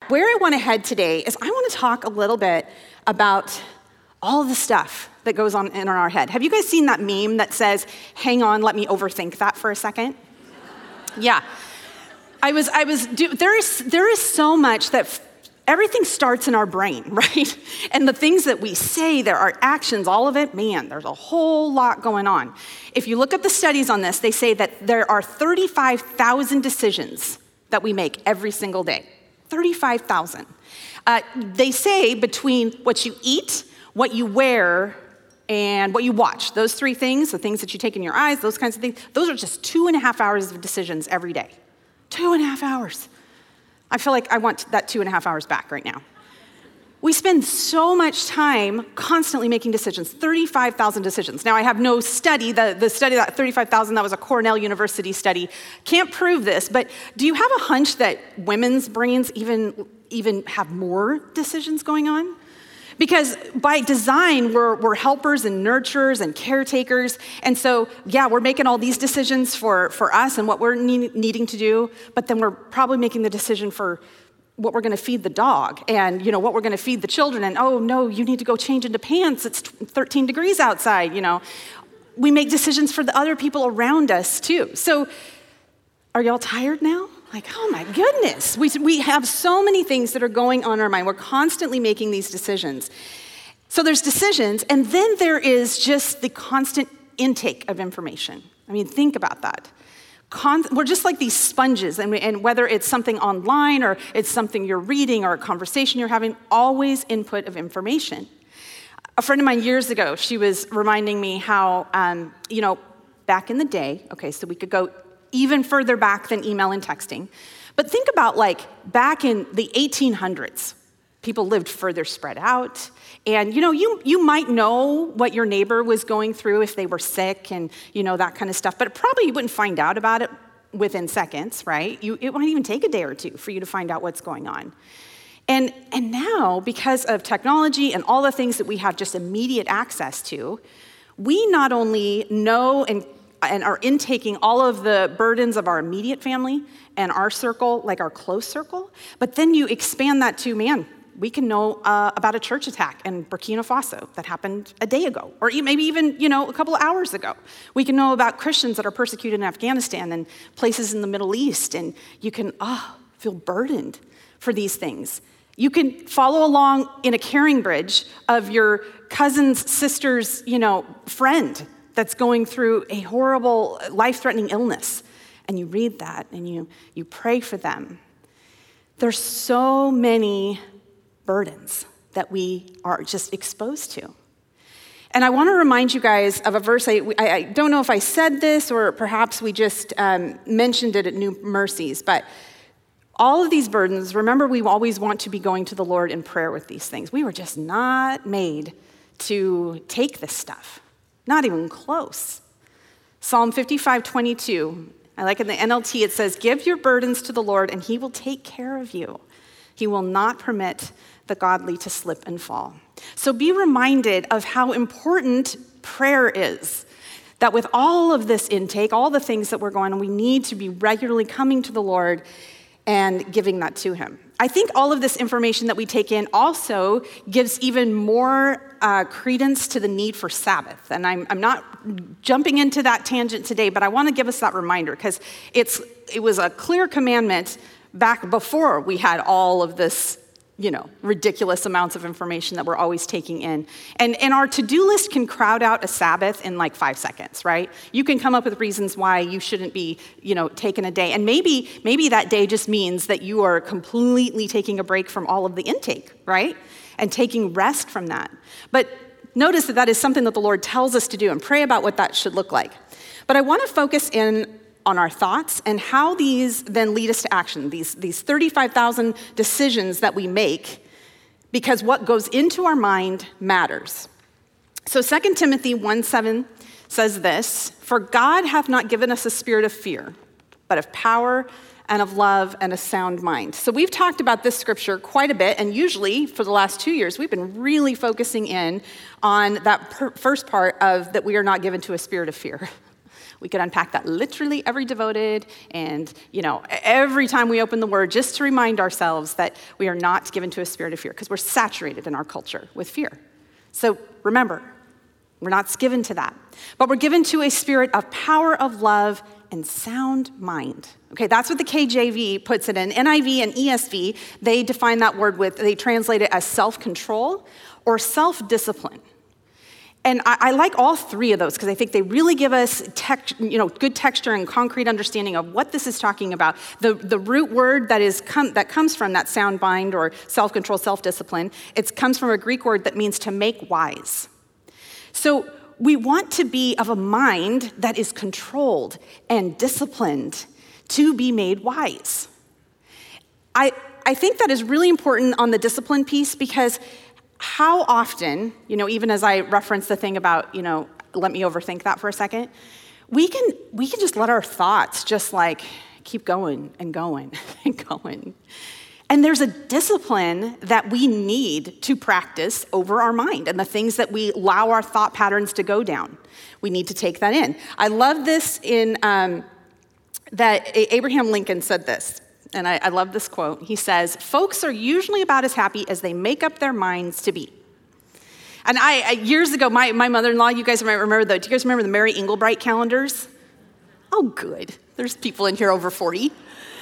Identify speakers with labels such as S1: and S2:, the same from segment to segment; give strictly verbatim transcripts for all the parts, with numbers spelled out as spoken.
S1: where I want to head today is I want to talk a little bit about all the stuff that goes on in our head. Have you guys seen that meme that says, hang on, let me overthink that for a second? Yeah. I was, I was, do, there is, there is so much that f- everything starts in our brain, right? And the things that we say, there are actions, all of it, man, there's a whole lot going on. If you look at the studies on this, they say that there are thirty-five thousand decisions that we make every single day. thirty-five thousand. Uh, they say between what you eat, what you wear, and what you watch, those three things, the things that you take in your eyes, those kinds of things, those are just two and a half hours of decisions every day. Two and a half hours. I feel like I want that two and a half hours back right now. We spend so much time constantly making decisions, thirty-five thousand decisions. Now, I have no study, the, the study, that thirty-five thousand, that was a Cornell University study. Can't prove this, but do you have a hunch that women's brains even, even have more decisions going on? Because by design, we're, we're helpers and nurturers and caretakers. And so, yeah, we're making all these decisions for, for us and what we're need, needing to do, but then we're probably making the decision for what we're gonna feed the dog and, you know, what we're gonna feed the children. And, oh, no, you need to go change into pants. It's thirteen degrees outside, you know. We make decisions for the other people around us, too. So are y'all tired now? Like, oh my goodness, we, we have so many things that are going on in our mind. We're constantly making these decisions. So there's decisions, and then there is just the constant intake of information. I mean, think about that. Con- we're just like these sponges, and, we, and whether it's something online or it's something you're reading or a conversation you're having, always input of information. A friend of mine years ago, she was reminding me how, um, you know, back in the day, okay, so we could go even further back than email and texting. But think about like back in the eighteen hundreds, people lived further spread out. And you know, you you might know what your neighbor was going through if they were sick and you know, that kind of stuff, but probably you wouldn't find out about it within seconds, right? You, it might even take a day or two for you to find out what's going on. And, and now, because of technology and all the things that we have just immediate access to, we not only know and and are intaking all of the burdens of our immediate family and our circle, like our close circle, but then you expand that to, man, we can know uh, about a church attack in Burkina Faso that happened a day ago, or maybe even, you know, a couple of hours ago. We can know about Christians that are persecuted in Afghanistan and places in the Middle East, and you can, oh, feel burdened for these things. You can follow along in a caring bridge of your cousin's sister's, you know, friend that's going through a horrible, life-threatening illness. And you read that and you, you pray for them. There's so many burdens that we are just exposed to. And I want to remind you guys of a verse. I, I, I don't know if I said this or perhaps we just um, mentioned it at New Mercies, but all of these burdens, remember, we always want to be going to the Lord in prayer with these things. We were just not made to take this stuff. Not even close. Psalm fifty-five twenty-two, I like in the N L T, it says, give your burdens to the Lord and he will take care of you. He will not permit the godly to slip and fall. So be reminded of how important prayer is. That with all of this intake, all the things that we're going on, we need to be regularly coming to the Lord and giving that to him. I think all of this information that we take in also gives even more uh, credence to the need for Sabbath. And I'm, I'm not jumping into that tangent today, but I want to give us that reminder because it's it was a clear commandment back before we had all of this, you know, ridiculous amounts of information that we're always taking in. And, and our to-do list can crowd out a Sabbath in like five seconds, right? You can come up with reasons why you shouldn't be, you know, taking a day. And maybe, maybe that day just means that you are completely taking a break from all of the intake, right? And taking rest from that. But notice that that is something that the Lord tells us to do and pray about what that should look like. But I want to focus in on our thoughts and how these then lead us to action, these, these thirty-five thousand decisions that we make, because what goes into our mind matters. So Second Timothy one seven says this, for God hath not given us a spirit of fear, but of power and of love and a sound mind. So we've talked about this scripture quite a bit, and usually for the last two years, we've been really focusing in on that per- first part of that we are not given to a spirit of fear. We could unpack that literally every devoted and, you know, every time we open the word, just to remind ourselves that we are not given to a spirit of fear, because we're saturated in our culture with fear. So remember, we're not given to that, but we're given to a spirit of power, of love, and sound mind. Okay, that's what the K J V puts it in. N I V and E S V, they define that word with, they translate it as self-control or self-discipline. And I, I like all three of those because I think they really give us tech, you know, good texture and concrete understanding of what this is talking about. The, the root word that is com- that comes from that sound mind or self-control, self-discipline, it comes from a Greek word that means to make wise. So we want to be of a mind that is controlled and disciplined to be made wise. I, I think that is really important on the discipline piece, because how often, you know, even as I reference the thing about, you know, let me overthink that for a second, we can we can just let our thoughts just like keep going and going and going. And there's a discipline that we need to practice over our mind and the things that we allow our thought patterns to go down. We need to take that in. I love this in, um, that Abraham Lincoln said this, and I, I love this quote. He says, "Folks are usually about as happy as they make up their minds to be." And I, I years ago, my, my mother-in-law, you guys might remember the, do you guys remember the Mary Engelbreit calendars? Oh, good. There's people in here over forty.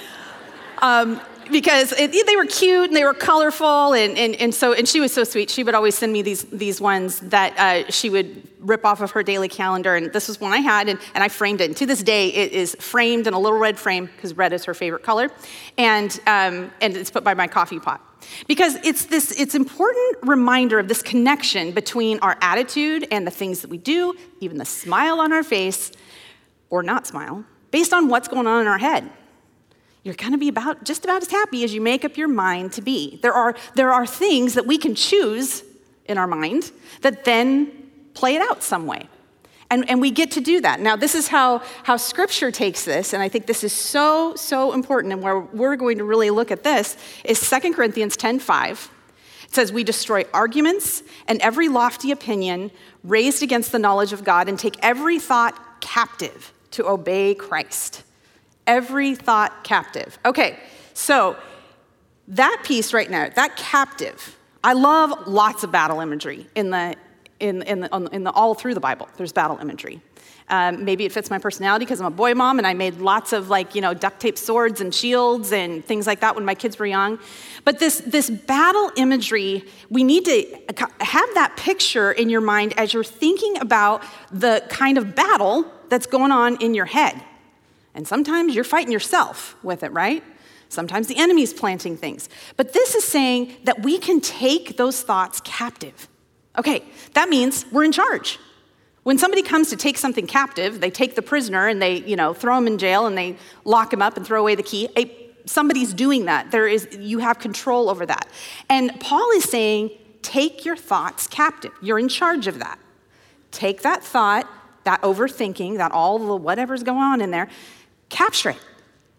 S1: Um, because it, they were cute and they were colorful, and, and, and so and she was so sweet. She would always send me these these ones that uh, she would rip off of her daily calendar, and this was one I had, and, and I framed it. And to this day, it is framed in a little red frame because red is her favorite color, and um, and it's put by my coffee pot. Because it's this it's important reminder of this connection between our attitude and the things that we do, even the smile on our face, or not smile, based on what's going on in our head. You're going to be about just about as happy as you make up your mind to be. There are, there are things that we can choose in our mind that then play it out some way. And, and we get to do that. Now, this is how, how Scripture takes this, and I think this is so, so important, and where we're going to really look at this is Second Corinthians ten five. It says, "We destroy arguments and every lofty opinion raised against the knowledge of God, and take every thought captive to obey Christ." Every thought captive. Okay, so that piece right now, that captive, I love lots of battle imagery in the in in the, in the all through the Bible. There's battle imagery. Um, maybe it fits my personality because I'm a boy mom and I made lots of like you know duct tape swords and shields and things like that when my kids were young. But this this battle imagery, we need to have that picture in your mind as you're thinking about the kind of battle that's going on in your head. And sometimes you're fighting yourself with it, right? Sometimes the enemy's planting things. But this is saying that we can take those thoughts captive. Okay, that means we're in charge. When somebody comes to take something captive, they take the prisoner and they, you know, throw him in jail and they lock him up and throw away the key. A, somebody's doing that. There is, you have control over that. And Paul is saying, take your thoughts captive. You're in charge of that. Take that thought, that overthinking, that all the whatever's going on in there, capture it.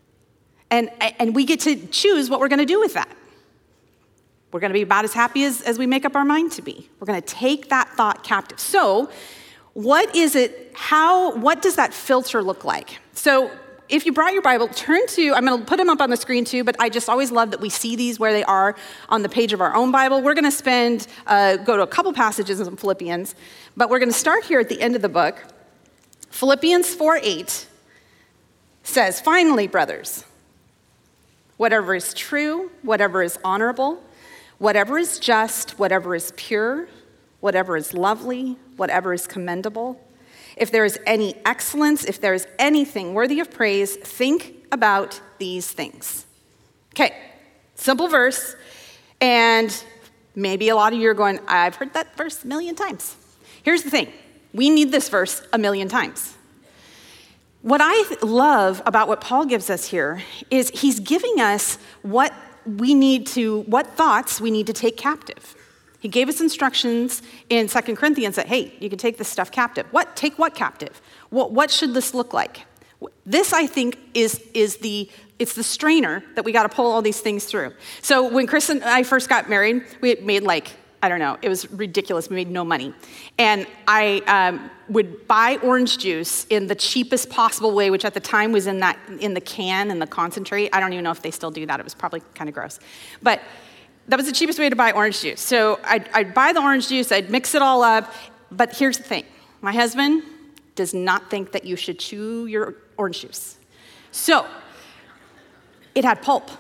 S1: And, and we get to choose what we're going to do with that. We're going to be about as happy as, as we make up our mind to be. We're going to take that thought captive. So what is it, how, what does that filter look like? So if you brought your Bible, turn to, I'm going to put them up on the screen too, but I just always love that we see these where they are on the page of our own Bible. We're going to spend, uh, go to a couple passages in Philippians, but we're going to start here at the end of the book. Philippians four eight. Says, "Finally, brothers, whatever is true, whatever is honorable, whatever is just, whatever is pure, whatever is lovely, whatever is commendable, if there is any excellence, if there is anything worthy of praise, think about these things." Okay, simple verse, and maybe a lot of you are going, I've heard that verse a million times. Here's the thing, we need this verse a million times. What I love about what Paul gives us here is he's giving us what we need to, what thoughts we need to take captive. He gave us instructions in Second Corinthians that, hey, you can take this stuff captive. What? Take what captive? What, what should this look like? This, I think, is, is the, it's the strainer that we got to pull all these things through. So when Chris and I first got married, we had made like I don't know. It was ridiculous. We made no money. And I um, would buy orange juice in the cheapest possible way, which at the time was in that in the can and the concentrate. I don't even know if they still do that. It was probably kind of gross. But that was the cheapest way to buy orange juice. So I'd, I'd buy the orange juice. I'd mix it all up. But here's the thing. My husband does not think that you should chew your orange juice. So it had pulp.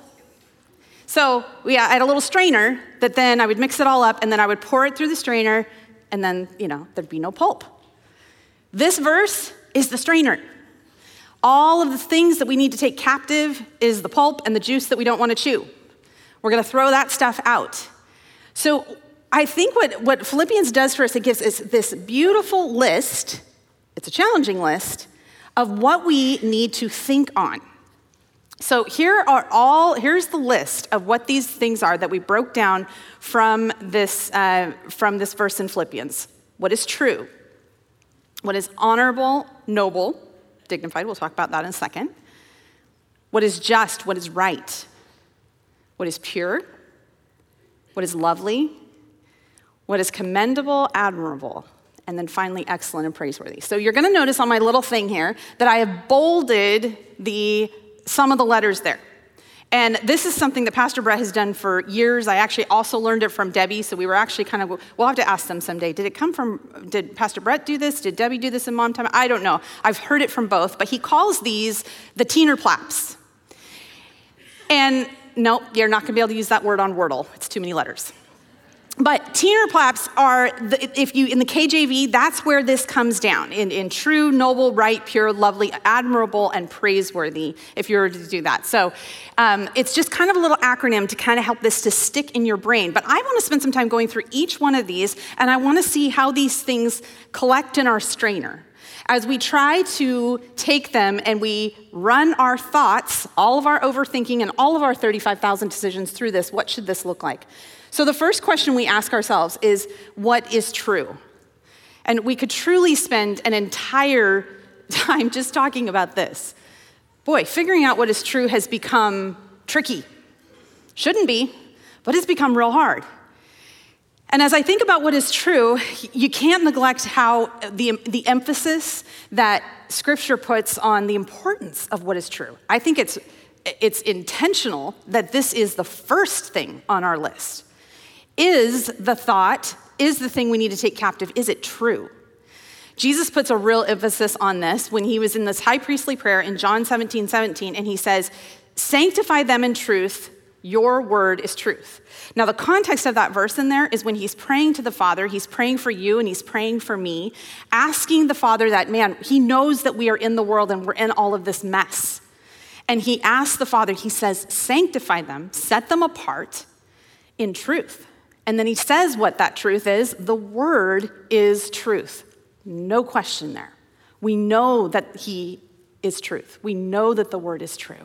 S1: So we, I had a little strainer that then I would mix it all up, and then I would pour it through the strainer, and then, you know, there'd be no pulp. This verse is the strainer. All of the things that we need to take captive is the pulp and the juice that we don't want to chew. We're going to throw that stuff out. So I think what, what Philippians does for us, it gives us this beautiful list, it's a challenging list, of what we need to think on. So here are all, here's the list of what these things are that we broke down from this, uh, from this verse in Philippians. What is true? What is honorable, noble, dignified? We'll talk about that in a second. What is just? What is right? What is pure? What is lovely? What is commendable, admirable? And then finally, excellent and praiseworthy. So you're going to notice on my little thing here that I have bolded the some of the letters there. And this is something that Pastor Brett has done for years. I actually also learned it from Debbie, so we were actually kind of, we'll have to ask them someday. Did it come from, did Pastor Brett do this? Did Debbie do this in mom time? I don't know. I've heard it from both, but he calls these the Tienerplaps. And no, you're not gonna be able to use that word on Wordle. It's too many letters. But Tienerplaps are, the, if you, in the K J V, that's where this comes down, in, in true, noble, right, pure, lovely, admirable, and praiseworthy, if you were to do that. So um, it's just kind of a little acronym to kind of help this to stick in your brain. But I want to spend some time going through each one of these, and I want to see how these things collect in our strainer. As we try to take them and we run our thoughts, all of our overthinking and all of our thirty-five thousand decisions through this, what should this look like? So the first question we ask ourselves is, what is true? And we could truly spend an entire time just talking about this. Boy, figuring out what is true has become tricky. Shouldn't be, but it's become real hard. And as I think about what is true, you can't neglect how the, the emphasis that Scripture puts on the importance of what is true. I think it's, it's intentional that this is the first thing on our list. Is the thought, is the thing we need to take captive, is it true? Jesus puts a real emphasis on this when he was in this high priestly prayer in John seventeen seventeen, and he says, sanctify them in truth, your word is truth. Now, the context of that verse in there is when he's praying to the Father, he's praying for you and he's praying for me, asking the Father that, man, he knows that we are in the world and we're in all of this mess. And he asks the Father, he says, sanctify them, set them apart in truth. And then he says what that truth is. The word is truth. No question there. We know that he is truth. We know that the word is true.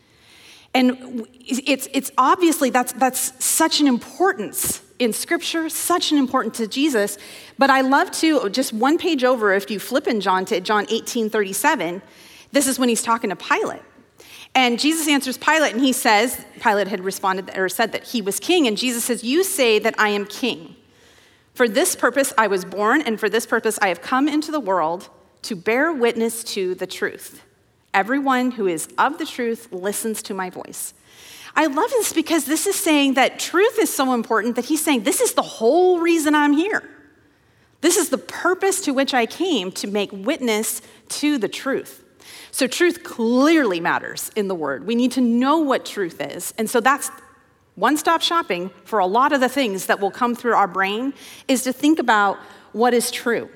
S1: And it's it's obviously that's that's such an importance in Scripture, such an importance to Jesus. But I love to, just one page over, if you flip in John to John eighteen thirty-seven, this is when he's talking to Pilate. And Jesus answers Pilate, and he says, Pilate had responded or said that he was king, and Jesus says, you say that I am king. For this purpose I was born, and for this purpose I have come into the world to bear witness to the truth. Everyone who is of the truth listens to my voice. I love this because this is saying that truth is so important that he's saying this is the whole reason I'm here. This is the purpose to which I came, to make witness to the truth. So truth clearly matters in the word. We need to know what truth is. And so that's one-stop shopping for a lot of the things that will come through our brain, is to think about what is true.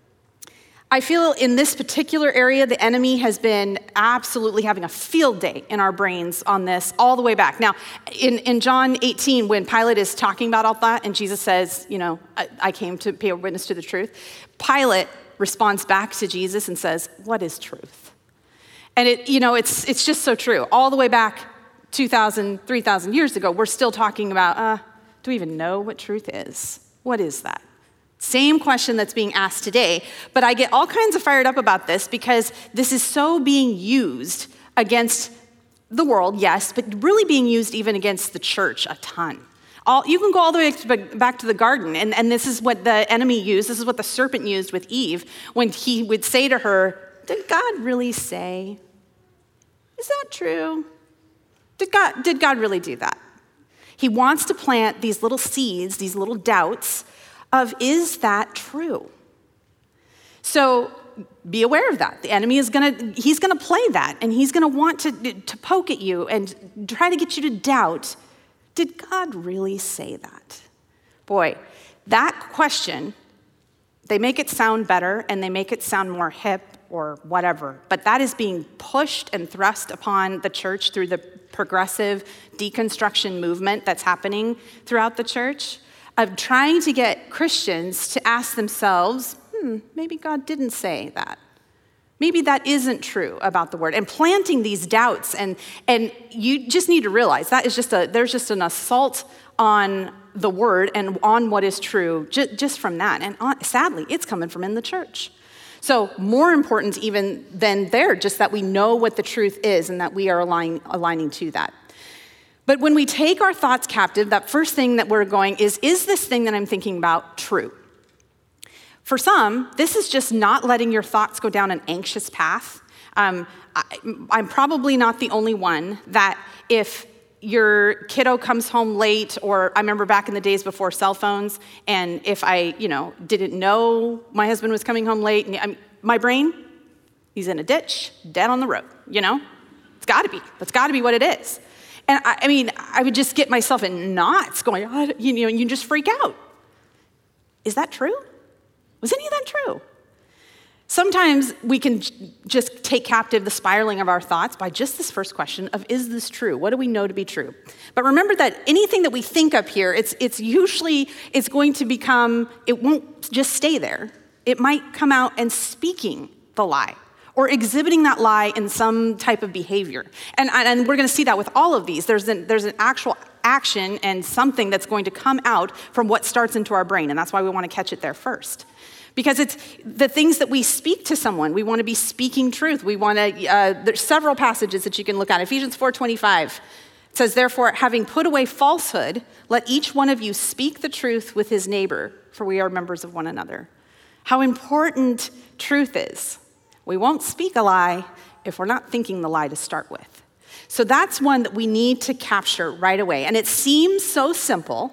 S1: I feel in this particular area, the enemy has been absolutely having a field day in our brains on this all the way back. Now, in, in John eighteen, when Pilate is talking about all that, and Jesus says, you know, I, I came to bear witness to the truth, Pilate responds back to Jesus and says, what is truth? And it, you know, it's it's just so true. All the way back two thousand, three thousand years ago, we're still talking about, uh, do we even know what truth is? What is that? Same question that's being asked today, but I get all kinds of fired up about this because this is so being used against the world, yes, but really being used even against the church a ton. All, you can go all the way to, back to the garden, and, and this is what the enemy used, this is what the serpent used with Eve, when he would say to her, did God really say? Is that true? Did God, did God really do that? He wants to plant these little seeds, these little doubts of, is that true? So be aware of that. The enemy is gonna, he's gonna play that, and he's gonna want to, to poke at you and try to get you to doubt, did God really say that? Boy, that question, they make it sound better and they make it sound more hip or whatever, but that is being pushed and thrust upon the church through the progressive deconstruction movement that's happening throughout the church, of trying to get Christians to ask themselves, hmm, maybe God didn't say that. Maybe that isn't true about the word, and planting these doubts, and and you just need to realize that is just a there's just an assault on the word and on what is true just, just from that, and on, sadly, it's coming from in the church. So more important even than there, just that we know what the truth is and that we are align, aligning to that. But when we take our thoughts captive, that first thing that we're going is, is this thing that I'm thinking about true? For some, this is just not letting your thoughts go down an anxious path. Um, I, I'm probably not the only one that if your kiddo comes home late, or I remember back in the days before cell phones, and if I, you know, didn't know my husband was coming home late, and I mean, my brain, he's in a ditch, dead on the road, you know? It's gotta be, that's gotta be what it is. And I, I mean, I would just get myself in knots going, oh, you know, you just freak out. Is that true? Was any of that true? Sometimes we can j- just take captive the spiraling of our thoughts by just this first question of, is this true? What do we know to be true? But remember that anything that we think up here, it's, it's usually, it's going to become, it won't just stay there. It might come out and speaking the lie, or exhibiting that lie in some type of behavior. And, and we're gonna see that with all of these. There's an, there's an actual action and something that's going to come out from what starts into our brain, and that's why we wanna catch it there first. Because it's the things that we speak to someone. We want to be speaking truth. We want to, uh, there's several passages that you can look at. Ephesians four twenty-five says, therefore, having put away falsehood, let each one of you speak the truth with his neighbor, for we are members of one another. How important truth is. We won't speak a lie if we're not thinking the lie to start with. So that's one that we need to capture right away. And it seems so simple,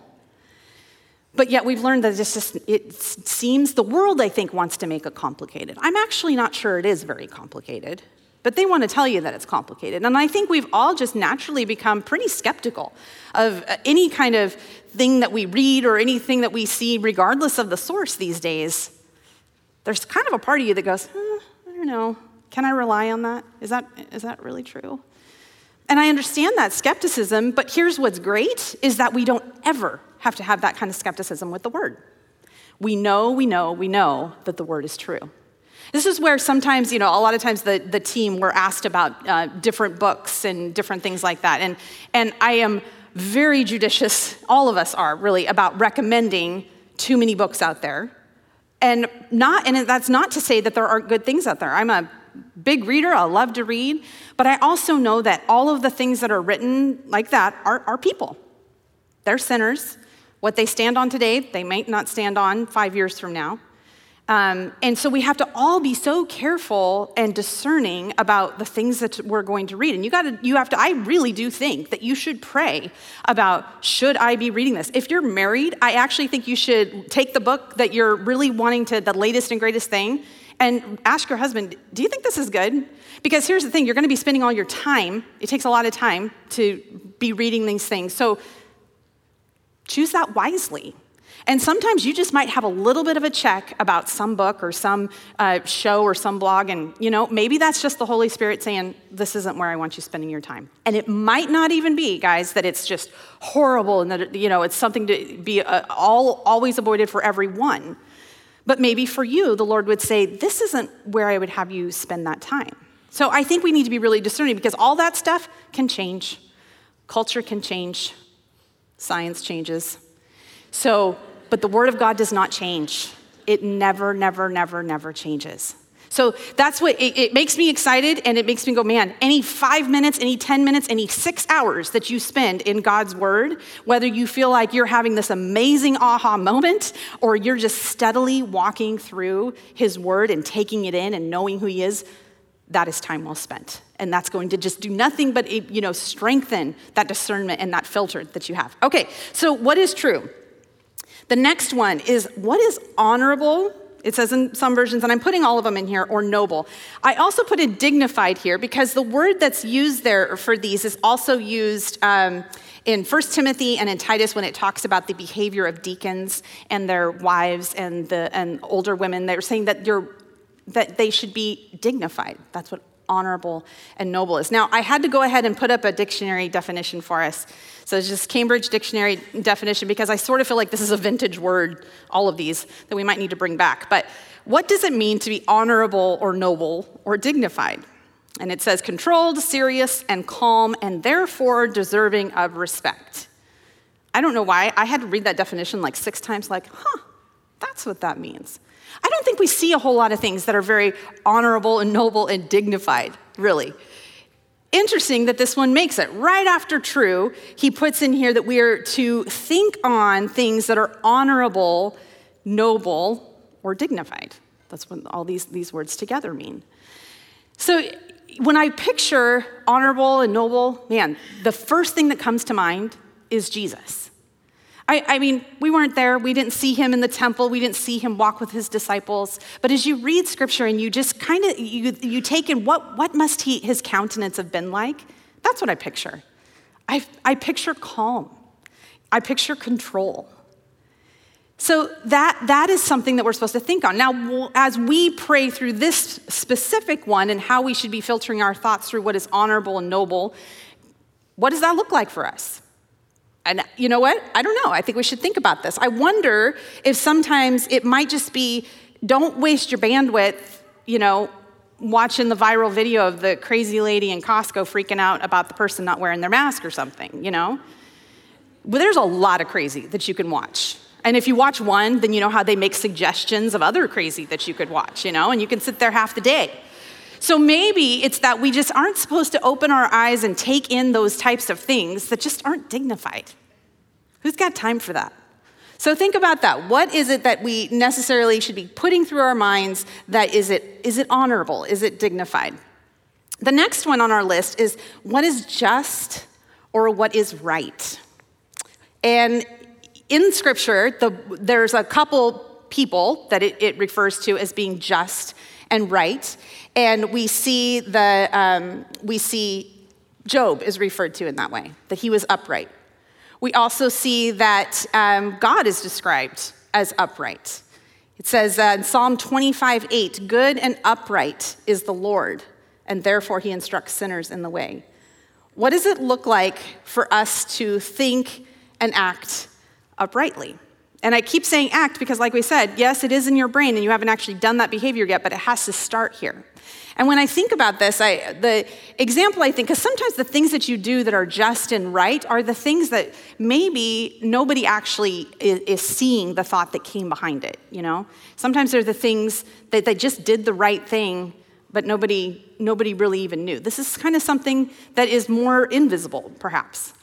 S1: but yet we've learned that it's just, it seems the world, I think, wants to make it complicated. I'm actually not sure it is very complicated, but they want to tell you that it's complicated. And I think we've all just naturally become pretty skeptical of any kind of thing that we read or anything that we see, regardless of the source these days. There's kind of a part of you that goes, hmm, I don't know, can I rely on that? Is that is that really true? And I understand that skepticism, but here's what's great, is that we don't ever have to have that kind of skepticism with the word. We know, we know, we know that the word is true. This is where sometimes, you know, a lot of times the, the team were asked about uh, different books and different things like that. And, and I am very judicious, all of us are really, about recommending too many books out there. And not, and that's not to say that there aren't good things out there. I'm a big reader, I love to read, but I also know that all of the things that are written like that are, are people. They're sinners. What they stand on today, they might not stand on five years from now. Um, and so we have to all be so careful and discerning about the things that we're going to read. And you got to, you have to, I really do think that you should pray about, should I be reading this? If you're married, I actually think you should take the book that you're really wanting to, the latest and greatest thing, and ask your husband, do you think this is good? Because here's the thing, you're going to be spending all your time. It takes a lot of time to be reading these things. So choose that wisely. And sometimes you just might have a little bit of a check about some book or some uh, show or some blog, and you know, maybe that's just the Holy Spirit saying, this isn't where I want you spending your time. And it might not even be, guys, that it's just horrible and that, you know, it's something to be uh, all always avoided for everyone. But maybe for you, the Lord would say, this isn't where I would have you spend that time. So I think we need to be really discerning, because all that stuff can change. Culture can change. Science changes. So, but the Word of God does not change. It never, never, never, never changes. So that's what, it, it makes me excited, and it makes me go, man, any five minutes, any ten minutes, any six hours that you spend in God's word, whether you feel like you're having this amazing aha moment, or you're just steadily walking through his word and taking it in and knowing who he is, that is time well spent. And that's going to just do nothing but, you know, strengthen that discernment and that filter that you have. Okay, so what is true? The next one is, what is honorable? It says in some versions, and I'm putting all of them in here, or noble. I also put a dignified here because the word that's used there for these is also used um, in First Timothy and in Titus when it talks about the behavior of deacons and their wives and the and older women. They're saying that you're that they should be dignified. That's what honorable and noble is. Now, I had to go ahead and put up a dictionary definition for us. So it's just Cambridge Dictionary definition, because I sort of feel like this is a vintage word, all of these, that we might need to bring back. But what does it mean to be honorable or noble or dignified? And it says controlled, serious, and calm, and therefore deserving of respect. I don't know why. I had to read that definition like six times, like, huh, that's what that means. I don't think we see a whole lot of things that are very honorable and noble and dignified, really. Interesting that this one makes it. Right after true, he puts in here that we are to think on things that are honorable, noble, or dignified. That's what all these, these words together mean. So when I picture honorable and noble, man, the first thing that comes to mind is Jesus. I, I mean, we weren't there. We didn't see him in the temple. We didn't see him walk with his disciples. But as you read scripture and you just kind of, you, you take in what, what must he, his countenance have been like? That's what I picture. I, I picture calm. I picture control. So that, that is something that we're supposed to think on. Now, as we pray through this specific one and how we should be filtering our thoughts through what is honorable and noble, what does that look like for us? And you know what? I don't know. I think we should think about this. I wonder if sometimes it might just be, don't waste your bandwidth, you know, watching the viral video of the crazy lady in Costco freaking out about the person not wearing their mask or something, you know? Well, there's a lot of crazy that you can watch. And if you watch one, then you know how they make suggestions of other crazy that you could watch, you know, and you can sit there half the day. So maybe it's that we just aren't supposed to open our eyes and take in those types of things that just aren't dignified. Who's got time for that? So think about that. What is it that we necessarily should be putting through our minds that is it, is it honorable? Is it dignified? The next one on our list is what is just or what is right? And in scripture, the, there's a couple people that it, it refers to as being just and right. And we see the um, we see Job is referred to in that way, that he was upright. We also see that um, God is described as upright. It says uh, in Psalm twenty-five eight, good and upright is the Lord, and therefore he instructs sinners in the way. What does it look like for us to think and act uprightly? And I keep saying act because, like we said, yes, it is in your brain and you haven't actually done that behavior yet, but it has to start here. And when I think about this, I, the example I think, because sometimes the things that you do that are just and right are the things that maybe nobody actually is, is seeing the thought that came behind it, you know? Sometimes they're the things that they just did the right thing, but nobody, nobody really even knew. This is kind of something that is more invisible, perhaps.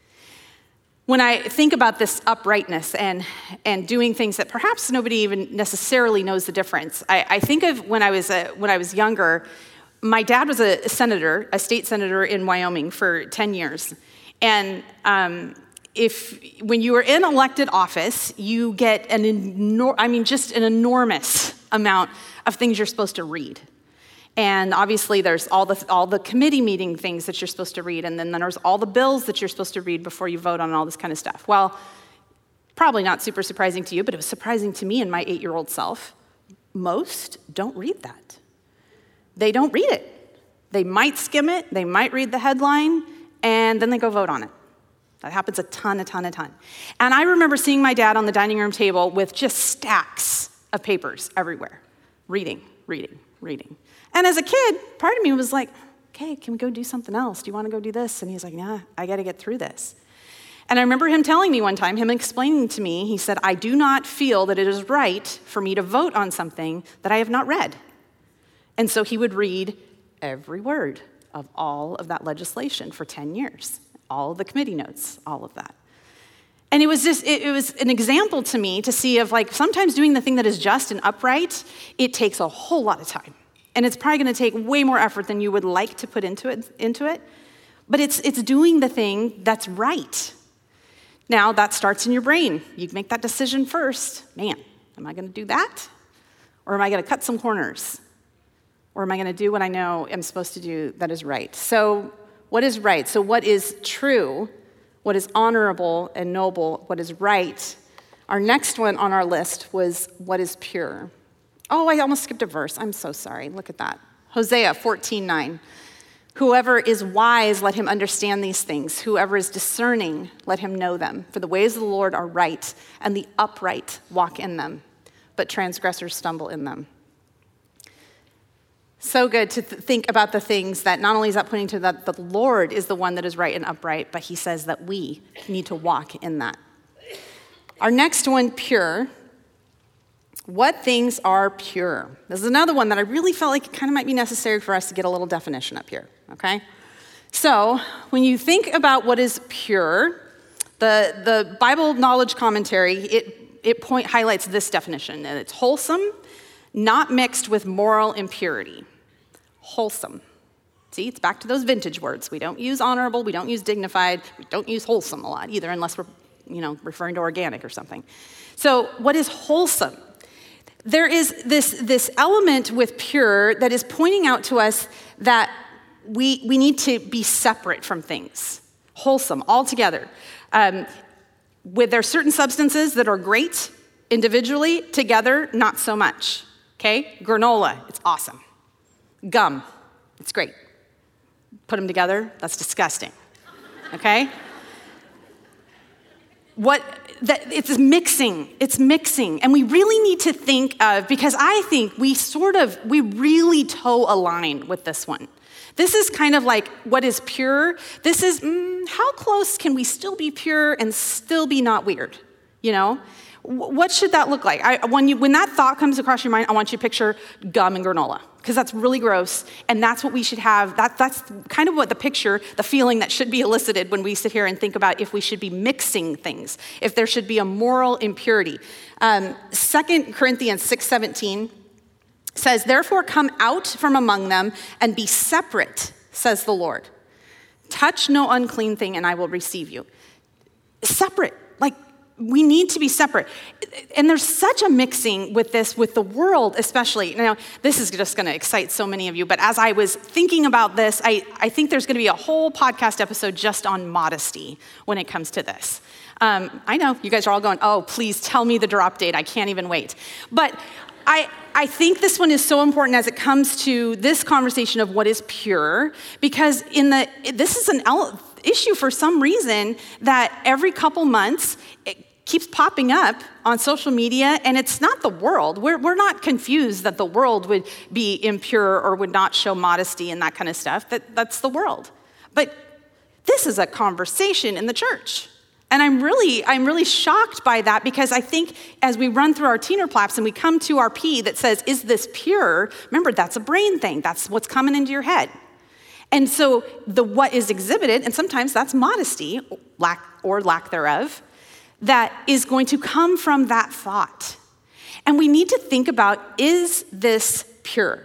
S1: When I think about this uprightness and, and doing things that perhaps nobody even necessarily knows the difference, I, I think of when I was a, when I was younger, my dad was a senator, a state senator in Wyoming for ten years. And um, if when you are in elected office, you get an enor- I mean, just an enormous amount of things you're supposed to read. And obviously there's all the all the committee meeting things that you're supposed to read, and then there's all the bills that you're supposed to read before you vote on all this kind of stuff. Well, probably not super surprising to you, but it was surprising to me and my eight-year-old self. Most don't read that. They don't read it. They might skim it, they might read the headline, and then they go vote on it. That happens a ton, a ton, a ton. And I remember seeing my dad on the dining room table with just stacks of papers everywhere, reading, reading, reading. And as a kid, part of me was like, okay, can we go do something else? Do you want to go do this? And he's like, nah, I got to get through this. And I remember him telling me one time, him explaining to me, he said, I do not feel that it is right for me to vote on something that I have not read. And so he would read every word of all of that legislation for ten years, all of the committee notes, all of that. And it was just, it, it was an example to me to see of like, sometimes doing the thing that is just and upright, it takes a whole lot of time. And it's probably gonna take way more effort than you would like to put into it, into it. But it's, it's doing the thing that's right. Now, that starts in your brain. You make that decision first. Man, am I gonna do that? Or am I gonna cut some corners? Or am I gonna do what I know I'm supposed to do that is right? So what is right? So what is true? What is honorable and noble? What is right? Our next one on our list was what is pure. Oh, I almost skipped a verse. I'm so sorry. Look at that. Hosea fourteen nine. Whoever is wise, let him understand these things. Whoever is discerning, let him know them. For the ways of the Lord are right, and the upright walk in them, but transgressors stumble in them. So good to th- think about the things that not only is that pointing to that the Lord is the one that is right and upright, but he says that we need to walk in that. Our next one, pure. What things are pure? This is another one that I really felt like it kind of might be necessary for us to get a little definition up here, okay? So when you think about what is pure, the, the Bible Knowledge Commentary, it, it point, highlights this definition, and it's wholesome, not mixed with moral impurity. Wholesome. See, it's back to those vintage words. We don't use honorable, we don't use dignified, we don't use wholesome a lot either, unless we're, you know, referring to organic or something. So what is wholesome? There is this, this element with pure that is pointing out to us that we, we need to be separate from things. Wholesome, altogether. Um, with there are certain substances that are great individually, together, not so much. Okay? Granola, it's awesome. Gum, it's great. Put them together, that's disgusting. Okay? What, that, it's mixing, it's mixing. And we really need to think of, because I think we sort of, we really toe a line with this one. This is kind of like what is pure. This is, mm, how close can we still be pure and still be not weird, you know? What should that look like? I, when, you, when that thought comes across your mind, I want you to picture gum and granola, because that's really gross, and that's what we should have. That, that's kind of what the picture, the feeling that should be elicited when we sit here and think about if we should be mixing things, if there should be a moral impurity. Um, Second Corinthians six seventeen says, therefore come out from among them and be separate, says the Lord. Touch no unclean thing, and I will receive you. Separate, like, we need to be separate. And there's such a mixing with this, with the world especially. Now, this is just gonna excite so many of you, but as I was thinking about this, I, I think there's gonna be a whole podcast episode just on modesty when it comes to this. Um, I know, you guys are all going, oh, please tell me the drop date, I can't even wait. But I, I think this one is so important as it comes to this conversation of what is pure, because in the this is an ele- issue for some reason that every couple months, it keeps popping up on social media, and it's not the world. We're, we're not confused that the world would be impure or would not show modesty and that kind of stuff. That, that's the world. But this is a conversation in the church. And I'm really, I'm really shocked by that, because I think as we run through our teener plaps and we come to our P that says, is this pure? Remember, that's a brain thing. That's what's coming into your head. And so the what is exhibited, and sometimes that's modesty, lack or lack thereof, that is going to come from that thought. And we need to think about, is this pure?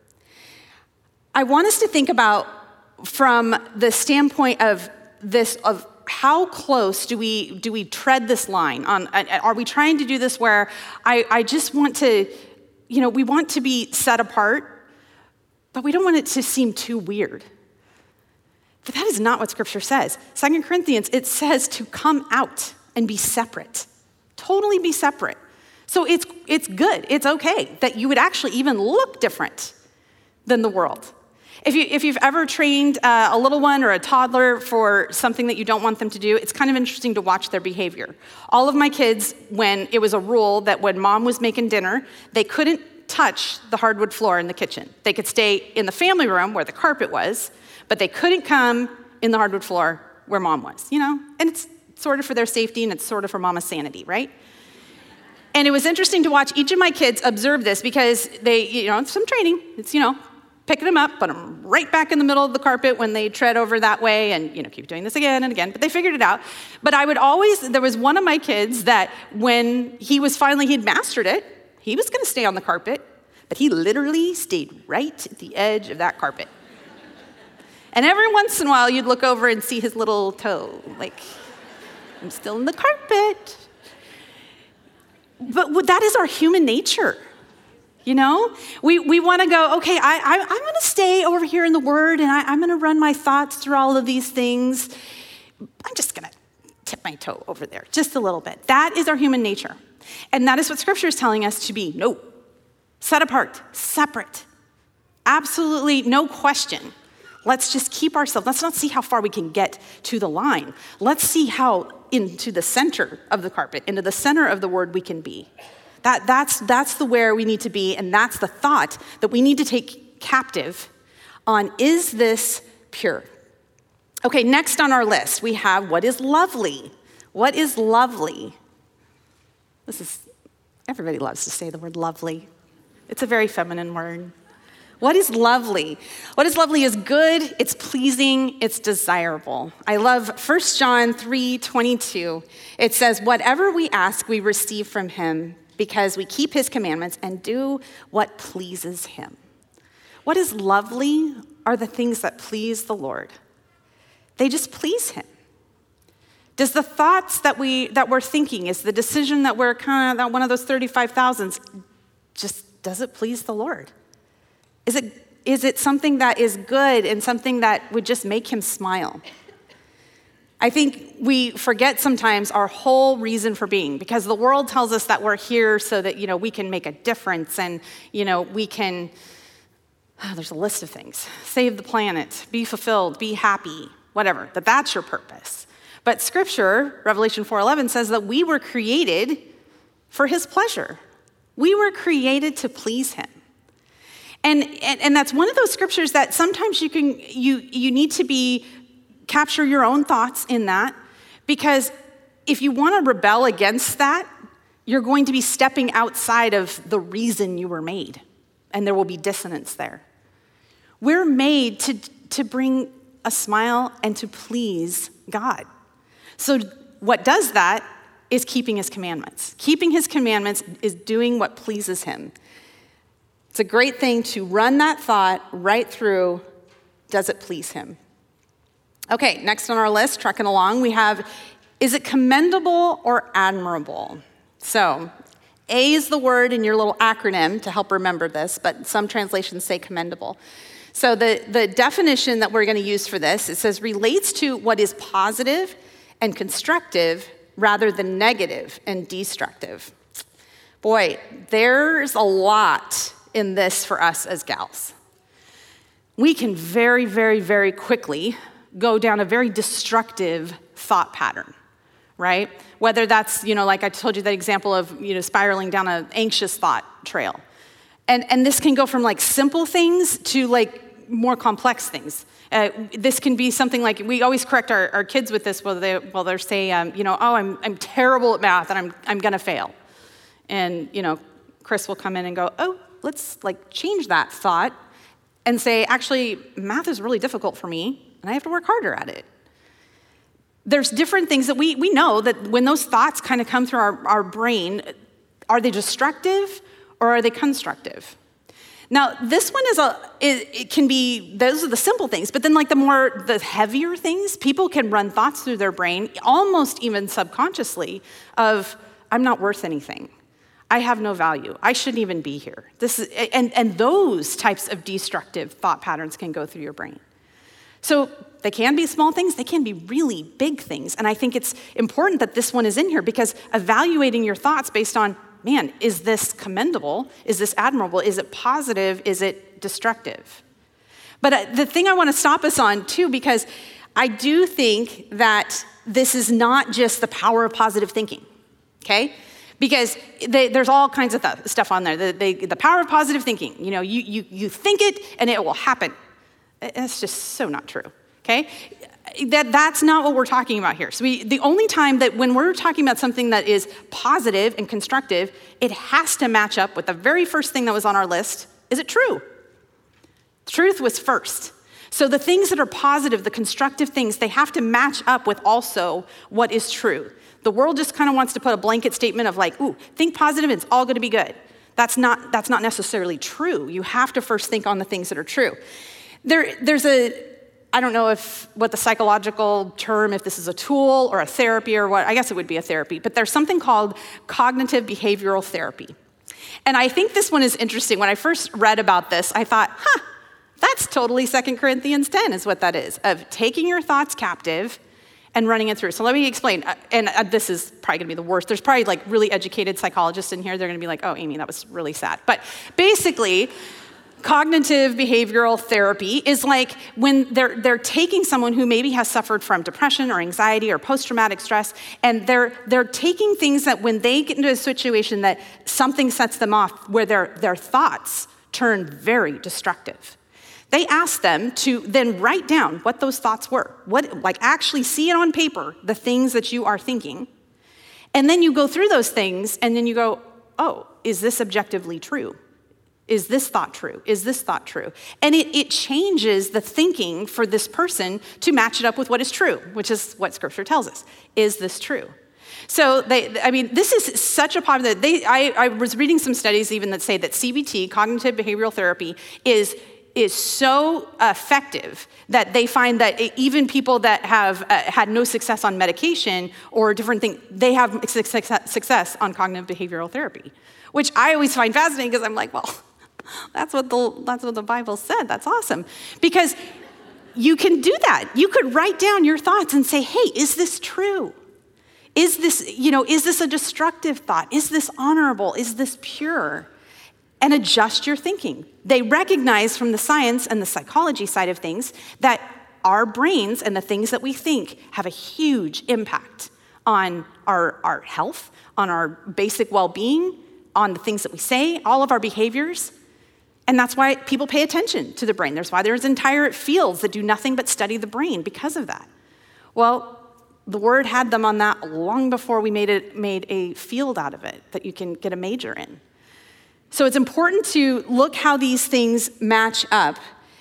S1: I want us to think about from the standpoint of this, of how close do we do we tread this line? On, are we trying to do this where I, I just want to, you know, we want to be set apart, but we don't want it to seem too weird. But that is not what Scripture says. Second Corinthians, it says to come out and be separate, totally be separate. So it's it's good, it's okay that you would actually even look different than the world. If, you, if you've ever trained uh, a little one or a toddler for something that you don't want them to do, it's kind of interesting to watch their behavior. All of my kids, when it was a rule that when mom was making dinner, they couldn't touch the hardwood floor in the kitchen. They could stay in the family room where the carpet was, but they couldn't come in the hardwood floor where mom was, you know? And it's sort of for their safety, and it's sort of for mama's sanity, right? And it was interesting to watch each of my kids observe this, because they, you know, it's some training. It's, you know, picking them up, put them right back in the middle of the carpet when they tread over that way, and you know, keep doing this again and again, but they figured it out. But I would always, there was one of my kids that when he was finally, he'd mastered it, he was gonna stay on the carpet, but he literally stayed right at the edge of that carpet. And every once in a while, you'd look over and see his little toe, like, I'm still in the carpet. But that is our human nature, you know? We we want to go, okay, I, I, I'm going to stay over here in the Word, and I, I'm going to run my thoughts through all of these things. I'm just going to tip my toe over there just a little bit. That is our human nature. And that is what Scripture is telling us to be. No, set apart, separate. Absolutely no question. Let's just keep ourselves, let's not see how far we can get to the line. Let's see how into the center of the carpet, into the center of the Word we can be. That, that's, that's the where we need to be, and that's the thought that we need to take captive on, is this pure? Okay, next on our list, we have what is lovely. What is lovely? This is, everybody loves to say the word lovely. It's a very feminine word. What is lovely? What is lovely is good, it's pleasing, it's desirable. I love First John three twenty-two. It says, whatever we ask, we receive from him because we keep his commandments and do what pleases him. What is lovely are the things that please the Lord. They just please him. Does the thoughts that, we, that we're thinking, is the decision that we're kind of, that one of those thirty-five thousands, just does it please the Lord? Is it, is it something that is good and something that would just make him smile? I think we forget sometimes our whole reason for being, because the world tells us that we're here so that, you know, we can make a difference and, you know, we can, oh, there's a list of things. Save the planet, be fulfilled, be happy, whatever, that that's your purpose. But Scripture, Revelation four eleven, says that we were created for his pleasure. We were created to please him. And, and and that's one of those scriptures that sometimes you can you you need to be capture your own thoughts in that, because if you want to rebel against that, you're going to be stepping outside of the reason you were made, and there will be dissonance there. We're made to to bring a smile and to please God. So what does that is keeping his commandments. Keeping his commandments is doing what pleases him. It's a great thing to run that thought right through, does it please him? Okay, next on our list, trucking along, we have, is it commendable or admirable? So, A is the word in your little acronym to help remember this, but some translations say commendable. So the, the definition that we're going to use for this, it says relates to what is positive and constructive rather than negative and destructive. Boy, there's a lot in this for us as gals. We can very, very, very quickly go down a very destructive thought pattern, right? Whether that's, you know, like I told you that example of, you know, spiraling down an anxious thought trail. And, and this can go from like simple things to like more complex things. Uh, this can be something like, we always correct our, our kids with this, while they, while they're saying, um, you know, oh, I'm, I'm terrible at math and I'm, I'm gonna fail. And, you know, Chris will come in and go, oh, let's like change that thought and say, actually, math is really difficult for me and I have to work harder at it. There's different things that we, we know that when those thoughts kind of come through our, our brain, are they destructive or are they constructive? Now, this one is a, it, it can be, those are the simple things, but then like the more, the heavier things, people can run thoughts through their brain, almost even subconsciously, of, I'm not worth anything. I have no value. I shouldn't even be here. This is, and, and those types of destructive thought patterns can go through your brain. So they can be small things, they can be really big things. And I think it's important that this one is in here, because evaluating your thoughts based on, man, is this commendable? Is this admirable? Is it positive? Is it destructive? But uh, the thing I want to stop us on too, because I do think that this is not just the power of positive thinking, okay? Because they, there's all kinds of th- stuff on there. The, they, the power of positive thinking. You know, you, you, you think it and it will happen. That's just so not true, okay? That, that's not what we're talking about here. So we, the only time that when we're talking about something that is positive and constructive, it has to match up with the very first thing that was on our list. Is it true? Truth was first. So the things that are positive, the constructive things, they have to match up with also what is true. The world just kind of wants to put a blanket statement of like, ooh, think positive, it's all gonna be good. That's not, that's not necessarily true. You have to first think on the things that are true. There, there's a, I don't know if what the psychological term, if this is a tool or a therapy or what, I guess it would be a therapy, but there's something called cognitive behavioral therapy. And I think this one is interesting. When I first read about this, I thought, huh, that's totally Second Corinthians ten is what that is, of taking your thoughts captive and running it through. So let me explain, and this is probably gonna be the worst. There's probably like really educated psychologists in here. They're gonna be like, oh, Amy, that was really sad. But basically, cognitive behavioral therapy is like when they're, they're taking someone who maybe has suffered from depression or anxiety or post-traumatic stress, and they're, they're taking things that when they get into a situation that something sets them off, where their, their thoughts turn very destructive. They ask them to then write down what those thoughts were, what, like actually see it on paper, the things that you are thinking. And then you go through those things and then you go, oh, is this objectively true? Is this thought true? Is this thought true? And it, it changes the thinking for this person to match it up with what is true, which is what Scripture tells us. Is this true? So they, I mean, this is such a popular, they, I, I was reading some studies even that say that C B T, cognitive behavioral therapy, is is so effective that they find that even people that have uh, had no success on medication or different things, they have success, success on cognitive behavioral therapy, which I always find fascinating because I'm like, well, that's what the that's what the Bible said. That's awesome. Because you can do that. You could write down your thoughts and say, hey, is this true? Is this, you know, is this a destructive thought? Is this honorable? Is this pure? And adjust your thinking. They recognize from the science and the psychology side of things that our brains and the things that we think have a huge impact on our, our health, on our basic well-being, on the things that we say, all of our behaviors. And that's why people pay attention to the brain. There's why there's entire fields that do nothing but study the brain because of that. Well, the Word had them on that long before we made it made a field out of it that you can get a major in. So it's important to look how these things match up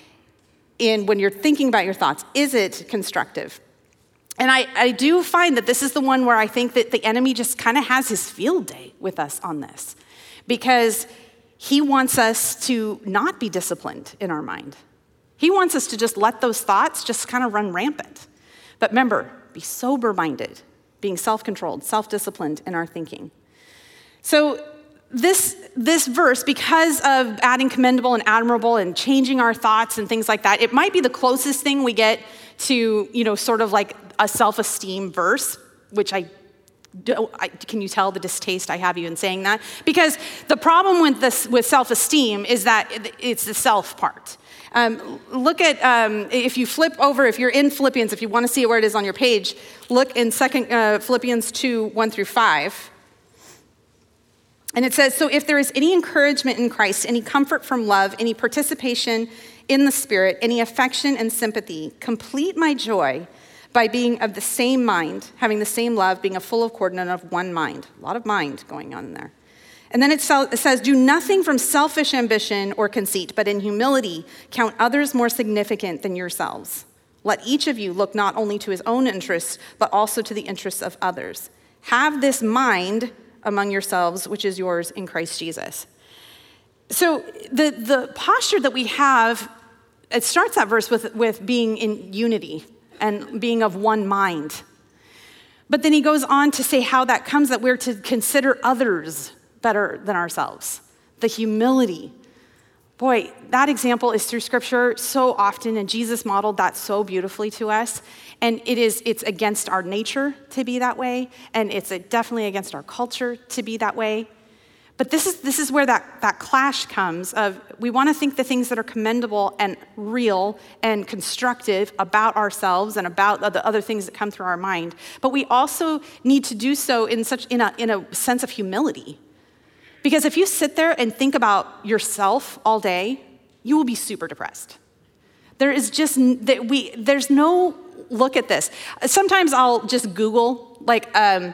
S1: in when you're thinking about your thoughts. Is it constructive? And I, I do find that this is the one where I think that the enemy just kind of has his field day with us on this, because he wants us to not be disciplined in our mind. He wants us to just let those thoughts just kind of run rampant. But remember, be sober-minded, being self-controlled, self-disciplined in our thinking. So This, this verse, because of adding commendable and admirable and changing our thoughts and things like that, it might be the closest thing we get to, you know, sort of like a self-esteem verse, which I, don't, I can you tell the distaste I have even saying that? Because the problem with this, with self-esteem is that it's the self part. Um, look at, um, if you flip over, if you're in Philippians, if you want to see where it is on your page, look in second, uh, Philippians two, one through five. And it says, so if there is any encouragement in Christ, any comfort from love, any participation in the Spirit, any affection and sympathy, complete my joy by being of the same mind, having the same love, being a full of accord and of one mind. A lot of mind going on in there. And then it says, do nothing from selfish ambition or conceit, but in humility count others more significant than yourselves. Let each of you look not only to his own interests, but also to the interests of others. Have this mind among yourselves, which is yours in Christ Jesus. So the, the posture that we have, it starts that verse with, with being in unity and being of one mind. But then he goes on to say how that comes, that we're to consider others better than ourselves. The humility. Boy, that example is through Scripture so often, and Jesus modeled that so beautifully to us. And it is, it's against our nature to be that way, and it's definitely against our culture to be that way. But this is this is where that, that clash comes of, we want to think the things that are commendable and real and constructive about ourselves and about the other things that come through our mind. But we also need to do so in such in a in a sense of humility. Because if you sit there and think about yourself all day, you will be super depressed. There is just, that we there's no, look at this. Sometimes I'll just Google, like, um,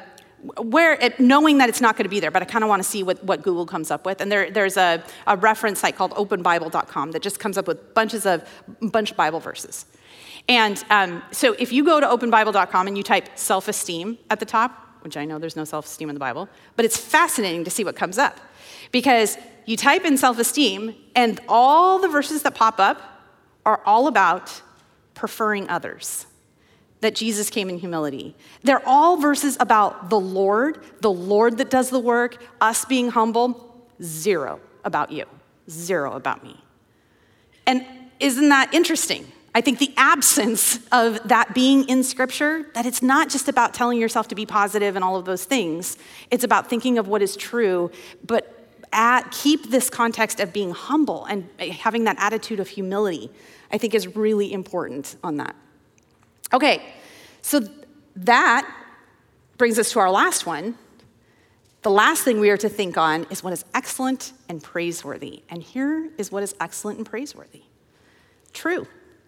S1: where it, knowing that it's not going to be there, but I kind of want to see what, what Google comes up with. And there, there's a, a reference site called open bible dot com that just comes up with bunches of bunch of Bible verses. And um, so if you go to open bible dot com and you type self-esteem at the top, which I know there's no self-esteem in the Bible, but it's fascinating to see what comes up. Because you type in self-esteem, and all the verses that pop up are all about preferring others, that Jesus came in humility. They're all verses about the Lord, the Lord that does the work, us being humble. Zero about you, zero about me. And isn't that interesting? I think the absence of that being in Scripture, that it's not just about telling yourself to be positive and all of those things. It's about thinking of what is true, but at, keep this context of being humble and having that attitude of humility, I think is really important on that. Okay, so that brings us to our last one. The last thing we are to think on is what is excellent and praiseworthy. And here is what is excellent and praiseworthy. True.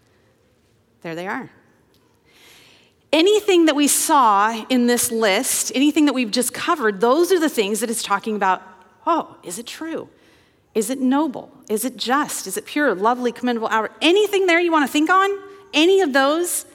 S1: There they are. Anything that we saw in this list, anything that we've just covered, those are the things that it's talking about. Oh, is it true? Is it noble? Is it just? Is it pure, lovely, commendable, hour? Anything there you want to think on? Any of those?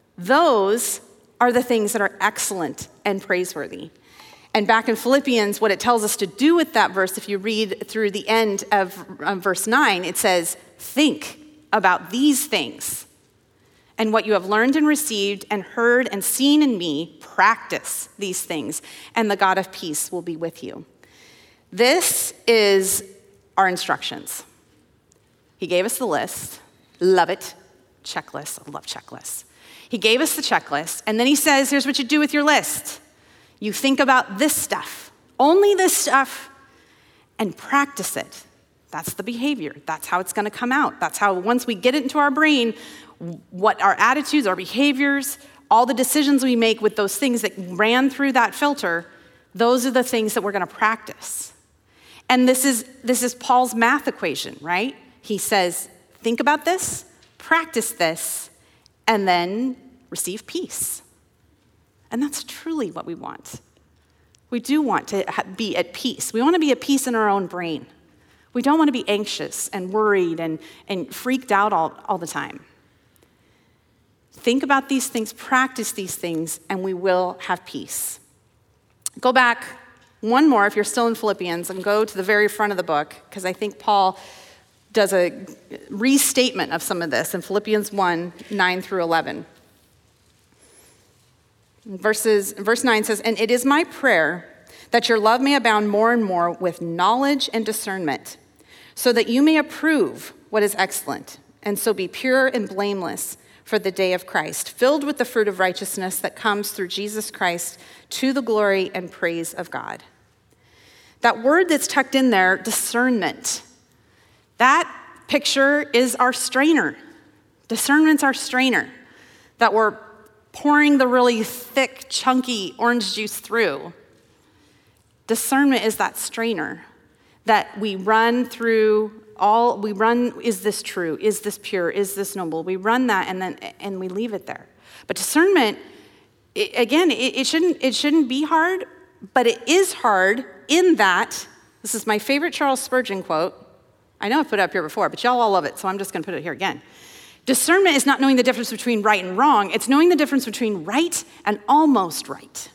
S1: Those are the things that are excellent and praiseworthy. And back in Philippians, what it tells us to do with that verse, if you read through the end of um, verse nine, it says, think about these things. And what you have learned and received and heard and seen in me, practice these things, and the God of peace will be with you. This is our instructions. He gave us the list. Love it. Checklist. I love checklists. He gave us the checklist, and then he says, here's what you do with your list. You think about this stuff, only this stuff, and practice it. That's the behavior. That's how it's going to come out. That's how, once we get it into our brain, what our attitudes, our behaviors, all the decisions we make with those things that ran through that filter, those are the things that we're going to practice. And this is this is Paul's math equation, right? He says, think about this, practice this, and then receive peace. And that's truly what we want. We do want to be at peace. We want to be at peace in our own brain. We don't want to be anxious and worried and, and freaked out all, all the time. Think about these things, practice these things, and we will have peace. Go back one more, if you're still in Philippians, and go to the very front of the book, because I think Paul does a restatement of some of this in Philippians one, nine through eleven. Verses, verse nine says, and it is my prayer that your love may abound more and more with knowledge and discernment, so that you may approve what is excellent, and so be pure and blameless for the day of Christ, filled with the fruit of righteousness that comes through Jesus Christ to the glory and praise of God. That word that's tucked in there, discernment, that picture is our strainer. Discernment's our strainer that we're pouring the really thick, chunky orange juice through. Discernment is that strainer that we run through all, we run, is this true? Is this pure? Is this noble? We run that and then and we leave it there. But discernment, it, again, it, it shouldn't it shouldn't be hard, but it is hard in that, this is my favorite Charles Spurgeon quote. I know I've put it up here before, but y'all all love it, so I'm just gonna put it here again. Discernment is not knowing the difference between right and wrong, it's knowing the difference between right and almost right.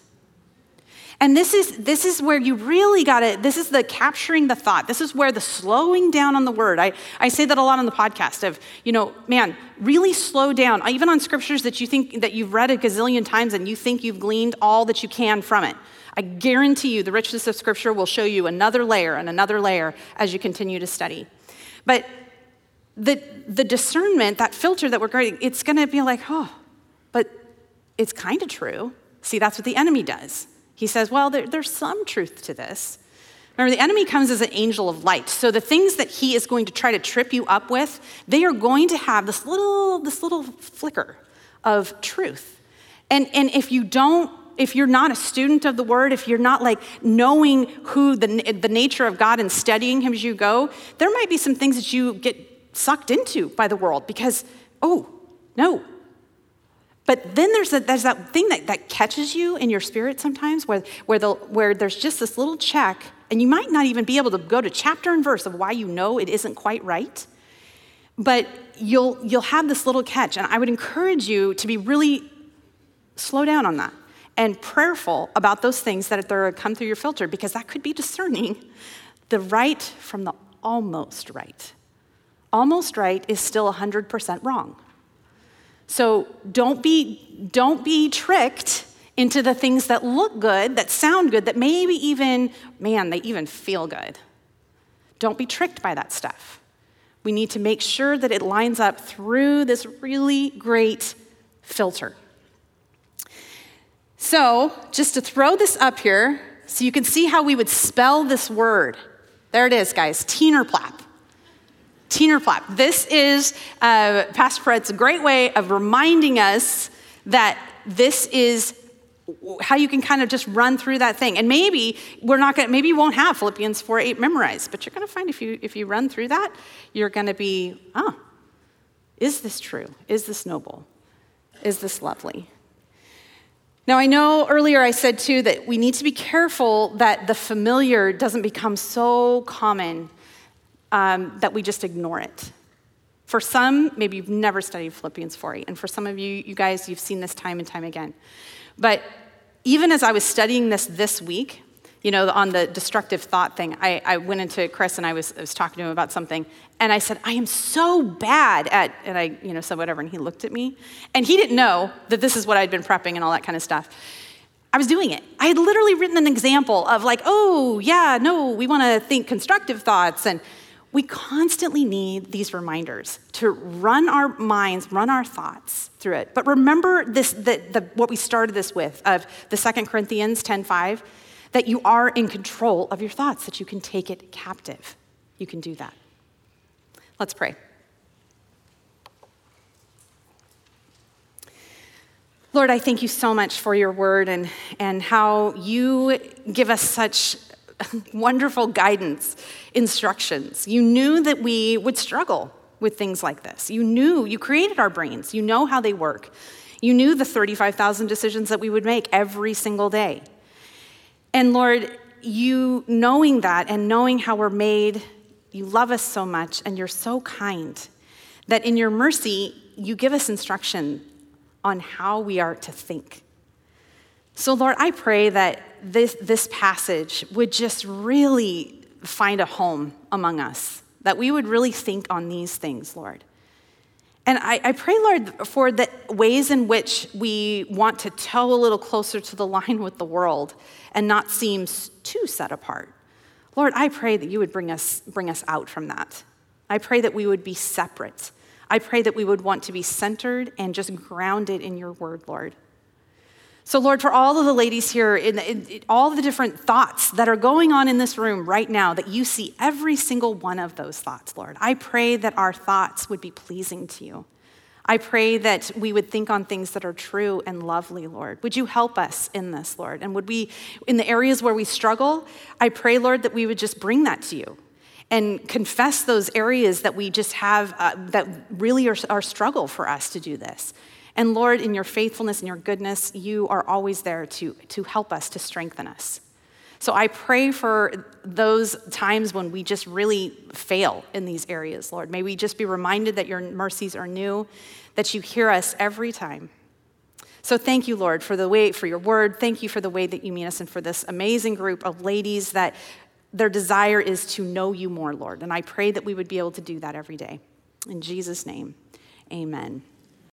S1: And this is this is where you really got to, this is the capturing the thought. This is where the slowing down on the word. I, I say that a lot on the podcast of, you know, man, really slow down. Even on scriptures that you think that you've read a gazillion times and you think you've gleaned all that you can from it. I guarantee you the richness of scripture will show you another layer and another layer as you continue to study. But the the discernment, that filter that we're creating, it's going to be like, oh, but it's kind of true. See, that's what the enemy does. He says, well, there, there's some truth to this. Remember, the enemy comes as an angel of light. So the things that he is going to try to trip you up with, they are going to have this little, this little flicker of truth. And, and if you don't, if you're not a student of the word, if you're not like knowing who the, the nature of God and studying him as you go, there might be some things that you get sucked into by the world because, oh, no. But then there's, a, there's that thing that, that catches you in your spirit sometimes where, where, the, where there's just this little check, and you might not even be able to go to chapter and verse of why you know it isn't quite right. But you'll, you'll have this little catch, and I would encourage you to be really slow down on that and prayerful about those things that are come through your filter, because that could be discerning the right from the almost right. Almost right is still one hundred percent wrong. So don't be, don't be tricked into the things that look good, that sound good, that maybe even, man, they even feel good. Don't be tricked by that stuff. We need to make sure that it lines up through this really great filter. So just to throw this up here so you can see how we would spell this word. There it is, guys, Tienerplap. Tienerplap. This is, uh, Pastor Fred's a great way of reminding us that this is how you can kind of just run through that thing. And maybe we're not gonna, maybe you won't have Philippians four eight memorized, but you're gonna find if you if you run through that, you're gonna be, oh, is this true? Is this noble? Is this lovely? Now, I know earlier I said too that we need to be careful that the familiar doesn't become so common um, that we just ignore it. For some, maybe you've never studied Philippians four eight, and for some of you, you guys, you've seen this time and time again. But even as I was studying this this week, you know, on the destructive thought thing, I, I went into Chris and I was, I was talking to him about something, and I said, I am so bad at, and I, you know, said whatever, and he looked at me, and he didn't know that this is what I'd been prepping and all that kind of stuff. I was doing it. I had literally written an example of like, oh, yeah, no, we want to think constructive thoughts, and we constantly need these reminders to run our minds, run our thoughts through it. But remember this, the, the, what we started this with, of the Second Corinthians ten five, that you are in control of your thoughts, that you can take it captive. You can do that. Let's pray. Lord, I thank you so much for your word and, and how you give us such wonderful guidance, instructions. You knew that we would struggle with things like this. You knew, you created our brains. You know how they work. You knew the thirty-five thousand decisions that we would make every single day. And Lord, you knowing that and knowing how we're made, you love us so much and you're so kind that in your mercy, you give us instruction on how we are to think. So Lord, I pray that this, this passage would just really find a home among us, that we would really think on these things, Lord. And I, I pray, Lord, for the ways in which we want to toe a little closer to the line with the world and not seem too set apart. Lord, I pray that you would bring us, bring us out from that. I pray that we would be separate. I pray that we would want to be centered and just grounded in your word, Lord. So Lord, for all of the ladies here, in, the, in, in all the different thoughts that are going on in this room right now, that you see every single one of those thoughts, Lord. I pray that our thoughts would be pleasing to you. I pray that we would think on things that are true and lovely, Lord. Would you help us in this, Lord? And would we, in the areas where we struggle, I pray, Lord, that we would just bring that to you and confess those areas that we just have, uh, that really are, are struggle for us to do this. And Lord, in your faithfulness and your goodness, you are always there to, to help us, to strengthen us. So I pray for those times when we just really fail in these areas, Lord. May we just be reminded that your mercies are new, that you hear us every time. So thank you, Lord, for the way, for your word. Thank you for the way that you meet us and for this amazing group of ladies that their desire is to know you more, Lord. And I pray that we would be able to do that every day. In Jesus' name, amen.